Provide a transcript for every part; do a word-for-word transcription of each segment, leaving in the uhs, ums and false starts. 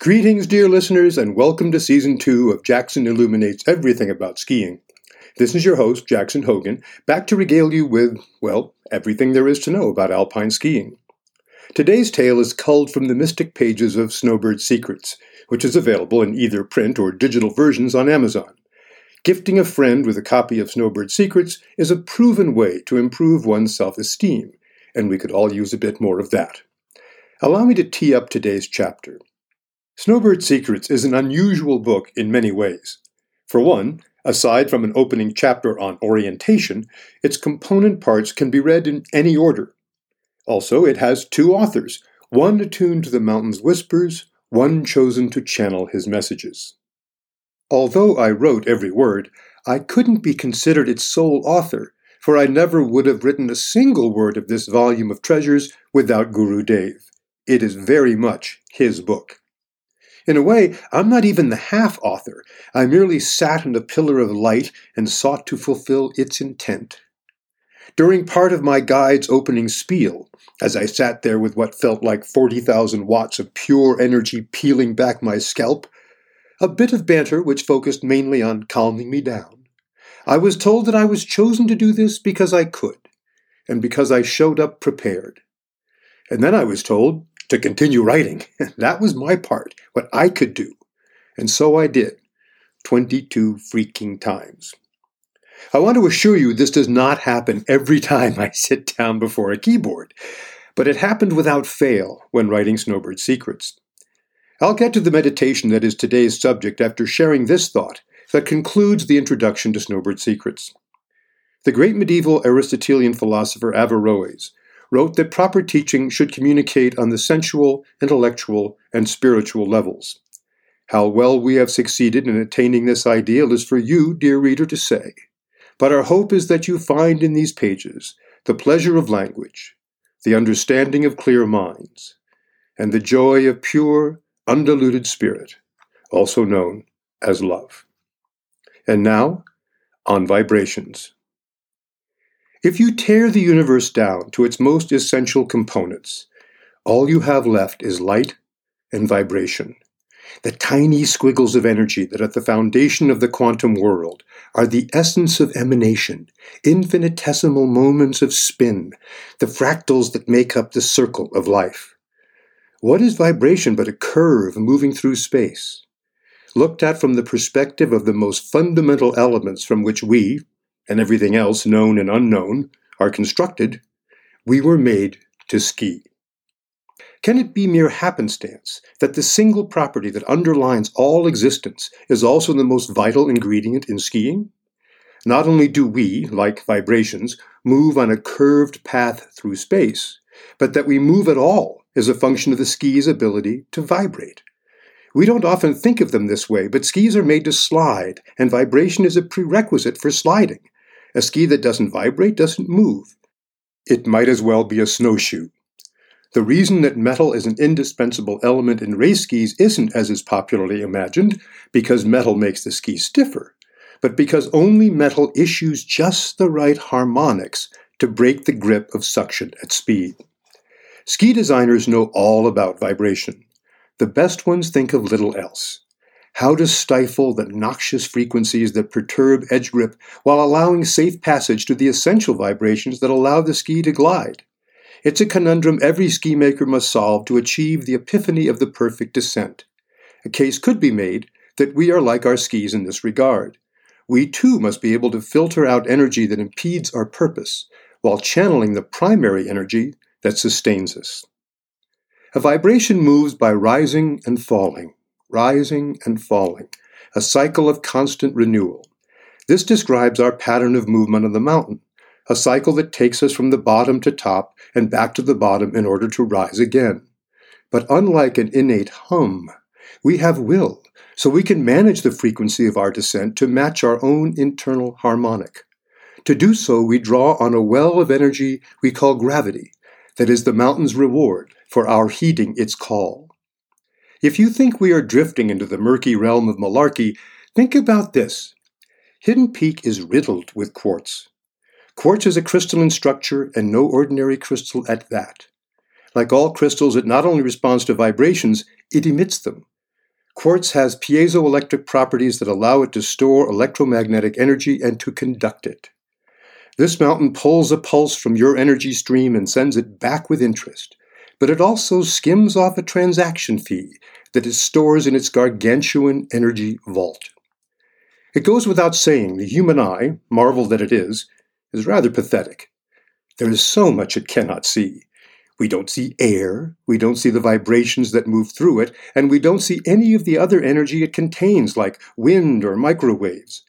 Greetings, dear listeners, and welcome to Season two of Jackson Illuminates Everything About Skiing. This is your host, Jackson Hogan, back to regale you with, well, everything there is to know about alpine skiing. Today's tale is culled from the mystic pages of Snowbird Secrets, which is available in either print or digital versions on Amazon. Gifting a friend with a copy of Snowbird Secrets is a proven way to improve one's self-esteem, and we could all use a bit more of that. Allow me to tee up today's chapter. Snowbird Secrets is an unusual book in many ways. For one, aside from an opening chapter on orientation, its component parts can be read in any order. Also, it has two authors, one attuned to the mountain's whispers, one chosen to channel his messages. Although I wrote every word, I couldn't be considered its sole author, for I never would have written a single word of this volume of treasures without Guru Dave. It is very much his book. In a way, I'm not even the half-author. I merely sat on a pillar of light and sought to fulfill its intent. During part of my guide's opening spiel, as I sat there with what felt like forty thousand watts of pure energy peeling back my scalp, a bit of banter which focused mainly on calming me down, I was told that I was chosen to do this because I could, and because I showed up prepared. And then I was told to continue writing. That was my part, what I could do. And so I did, twenty-two freaking times. I want to assure you this does not happen every time I sit down before a keyboard, but it happened without fail when writing Snowbird Secrets. I'll get to the meditation that is today's subject after sharing this thought that concludes the introduction to Snowbird Secrets. The great medieval Aristotelian philosopher Averroes wrote that proper teaching should communicate on the sensual, intellectual, and spiritual levels. How well we have succeeded in attaining this ideal is for you, dear reader, to say. But our hope is that you find in these pages the pleasure of language, the understanding of clear minds, and the joy of pure, undiluted spirit, also known as love. And now, on vibrations. If you tear the universe down to its most essential components, all you have left is light and vibration. The tiny squiggles of energy that at the foundation of the quantum world are the essence of emanation, infinitesimal moments of spin, the fractals that make up the circle of life. What is vibration but a curve moving through space? Looked at from the perspective of the most fundamental elements from which we, and everything else known and unknown, are constructed, we were made to ski. Can it be mere happenstance that the single property that underlines all existence is also the most vital ingredient in skiing? Not only do we, like vibrations, move on a curved path through space, but that we move at all is a function of the ski's ability to vibrate. We don't often think of them this way, but skis are made to slide, and vibration is a prerequisite for sliding. A ski that doesn't vibrate doesn't move. It might as well be a snowshoe. The reason that metal is an indispensable element in race skis isn't, as is popularly imagined, because metal makes the ski stiffer, but because only metal issues just the right harmonics to break the grip of suction at speed. Ski designers know all about vibration. The best ones think of little else. How to stifle the noxious frequencies that perturb edge grip while allowing safe passage to the essential vibrations that allow the ski to glide. It's a conundrum every ski maker must solve to achieve the epiphany of the perfect descent. A case could be made that we are like our skis in this regard. We too must be able to filter out energy that impedes our purpose, while channeling the primary energy that sustains us. A vibration moves by rising and falling. Rising and falling, a cycle of constant renewal. This describes our pattern of movement on the mountain, a cycle that takes us from the bottom to top and back to the bottom in order to rise again. But unlike an innate hum, we have will, so we can manage the frequency of our descent to match our own internal harmonic. To do so, we draw on a well of energy we call gravity, that is the mountain's reward for our heeding its call. If you think we are drifting into the murky realm of malarkey, think about this. Hidden Peak is riddled with quartz. Quartz is a crystalline structure, and no ordinary crystal at that. Like all crystals, it not only responds to vibrations, it emits them. Quartz has piezoelectric properties that allow it to store electromagnetic energy and to conduct it. This mountain pulls a pulse from your energy stream and sends it back with interest, but it also skims off a transaction fee that it stores in its gargantuan energy vault. It goes without saying the human eye, marvel that it is, is rather pathetic. There is so much it cannot see. We don't see air, we don't see the vibrations that move through it, and we don't see any of the other energy it contains, like wind or microwaves.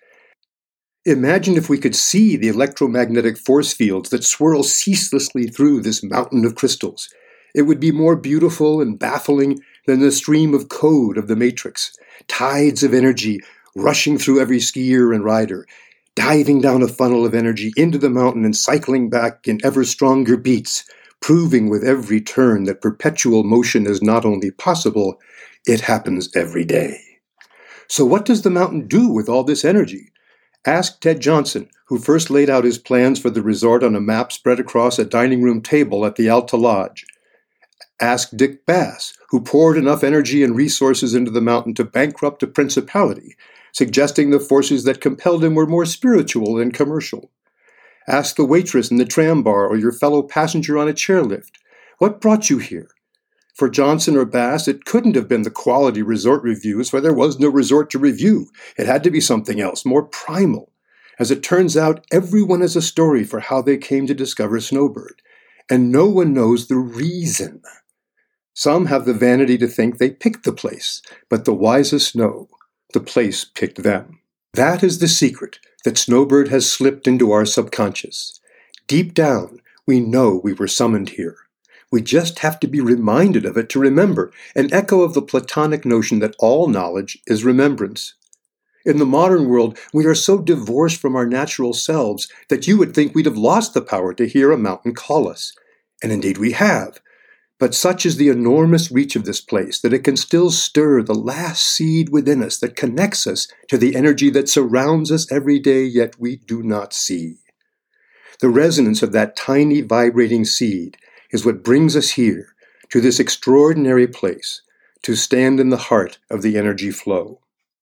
Imagine if we could see the electromagnetic force fields that swirl ceaselessly through this mountain of crystals. It would be more beautiful and baffling than the stream of code of the Matrix, tides of energy rushing through every skier and rider, diving down a funnel of energy into the mountain and cycling back in ever stronger beats, proving with every turn that perpetual motion is not only possible, it happens every day. So what does the mountain do with all this energy? Ask Ted Johnson, who first laid out his plans for the resort on a map spread across a dining room table at the Alta Lodge. Ask Dick Bass, who poured enough energy and resources into the mountain to bankrupt a principality, suggesting the forces that compelled him were more spiritual than commercial. Ask the waitress in the tram bar or your fellow passenger on a chairlift, what brought you here? For Johnson or Bass, it couldn't have been the quality resort reviews, for there was no resort to review. It had to be something else, more primal. As it turns out, everyone has a story for how they came to discover Snowbird, and no one knows the reason. Some have the vanity to think they picked the place, but the wisest know the place picked them. That is the secret that Snowbird has slipped into our subconscious. Deep down, we know we were summoned here. We just have to be reminded of it to remember, an echo of the Platonic notion that all knowledge is remembrance. In the modern world, we are so divorced from our natural selves that you would think we'd have lost the power to hear a mountain call us. And indeed we have. But such is the enormous reach of this place that it can still stir the last seed within us that connects us to the energy that surrounds us every day, yet we do not see. The resonance of that tiny vibrating seed is what brings us here, to this extraordinary place, to stand in the heart of the energy flow.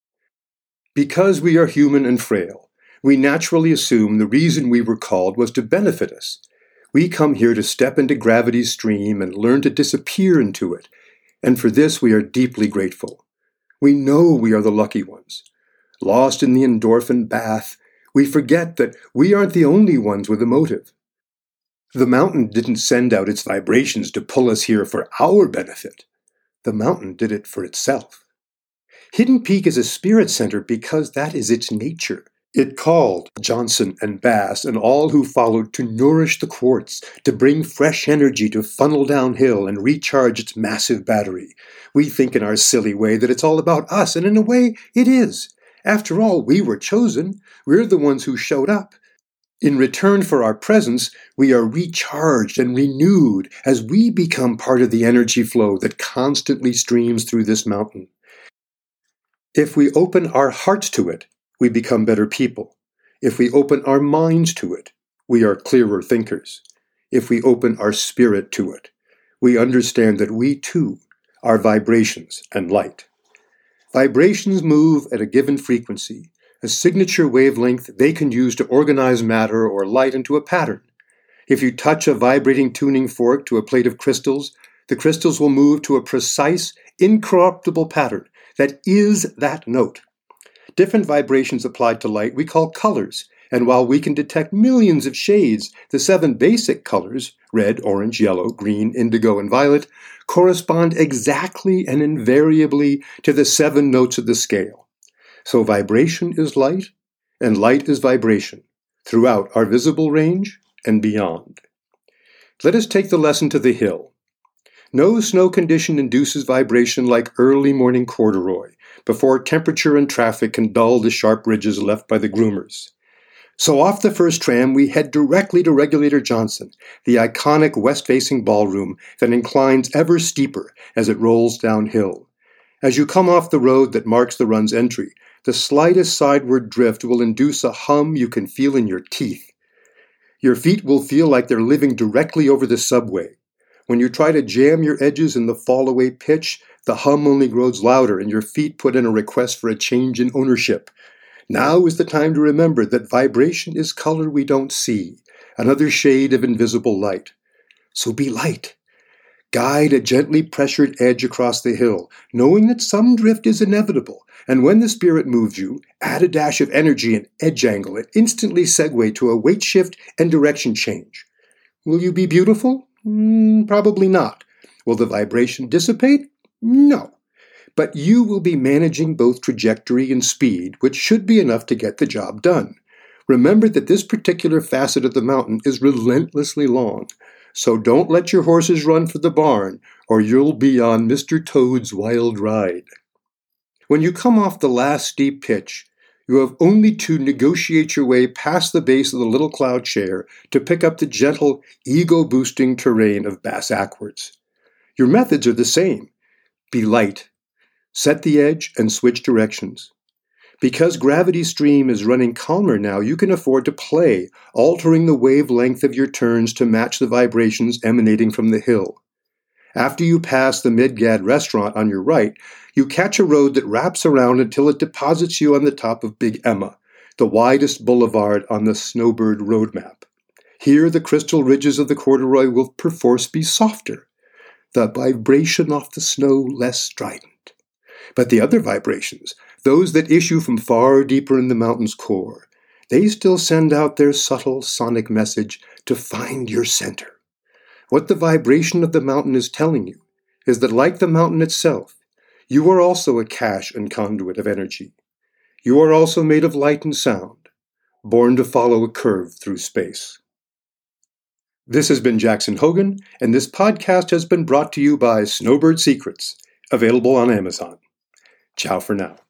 Because we are human and frail, we naturally assume the reason we were called was to benefit us. We come here to step into gravity's stream and learn to disappear into it, and for this we are deeply grateful. We know we are the lucky ones. Lost in the endorphin bath, we forget that we aren't the only ones with a motive. The mountain didn't send out its vibrations to pull us here for our benefit. The mountain did it for itself. Hidden Peak is a spirit center because that is its nature. It called Johnson and Bass and all who followed to nourish the quartz, to bring fresh energy to funnel downhill and recharge its massive battery. We think in our silly way that it's all about us, and in a way, it is. After all, we were chosen. We're the ones who showed up. In return for our presence, we are recharged and renewed as we become part of the energy flow that constantly streams through this mountain. If we open our hearts to it, we become better people. If we open our minds to it, we are clearer thinkers. If we open our spirit to it, we understand that we too are vibrations and light. Vibrations move at a given frequency, a signature wavelength they can use to organize matter or light into a pattern. If you touch a vibrating tuning fork to a plate of crystals, the crystals will move to a precise, incorruptible pattern that is that note. Different vibrations applied to light we call colors, and while we can detect millions of shades, the seven basic colors, red, orange, yellow, green, indigo, and violet, correspond exactly and invariably to the seven notes of the scale. So vibration is light, and light is vibration, throughout our visible range and beyond. Let us take the lesson to the hill. No snow condition induces vibration like early morning corduroy, before temperature and traffic can dull the sharp ridges left by the groomers. So off the first tram, we head directly to Regulator Johnson, the iconic west-facing ballroom that inclines ever steeper as it rolls downhill. As you come off the road that marks the run's entry, the slightest sideward drift will induce a hum you can feel in your teeth. Your feet will feel like they're living directly over the subway. When you try to jam your edges in the fall-away pitch, The hum only grows louder and your feet put in a request for a change in ownership. Now is the time to remember that vibration is color we don't see, another shade of invisible light. So be light. Guide a gently pressured edge across the hill, knowing that some drift is inevitable, and when the spirit moves you, add a dash of energy and edge angle and instantly segue to a weight shift and direction change. Will you be beautiful? Mm, probably not. Will the vibration dissipate? No. But you will be managing both trajectory and speed, which should be enough to get the job done. Remember that this particular facet of the mountain is relentlessly long, so don't let your horses run for the barn, or you'll be on Mister Toad's wild ride. When you come off the last steep pitch, you have only to negotiate your way past the base of the little cloud chair to pick up the gentle, ego-boosting terrain of Bass Ackwards. Your methods are the same. Be light. Set the edge and switch directions. Because Gravity's stream is running calmer now, you can afford to play, altering the wavelength of your turns to match the vibrations emanating from the hill. After you pass the Midgad restaurant on your right, you catch a road that wraps around until it deposits you on the top of Big Emma, the widest boulevard on the Snowbird roadmap. Here the crystal ridges of the corduroy will perforce be softer, the vibration off the snow less strident. But the other vibrations, those that issue from far deeper in the mountain's core, they still send out their subtle sonic message to find your center. What the vibration of the mountain is telling you is that, like the mountain itself, you are also a cache and conduit of energy. You are also made of light and sound, born to follow a curve through space. This has been Jackson Hogan, and this podcast has been brought to you by Snowbird Secrets, available on Amazon. Ciao for now.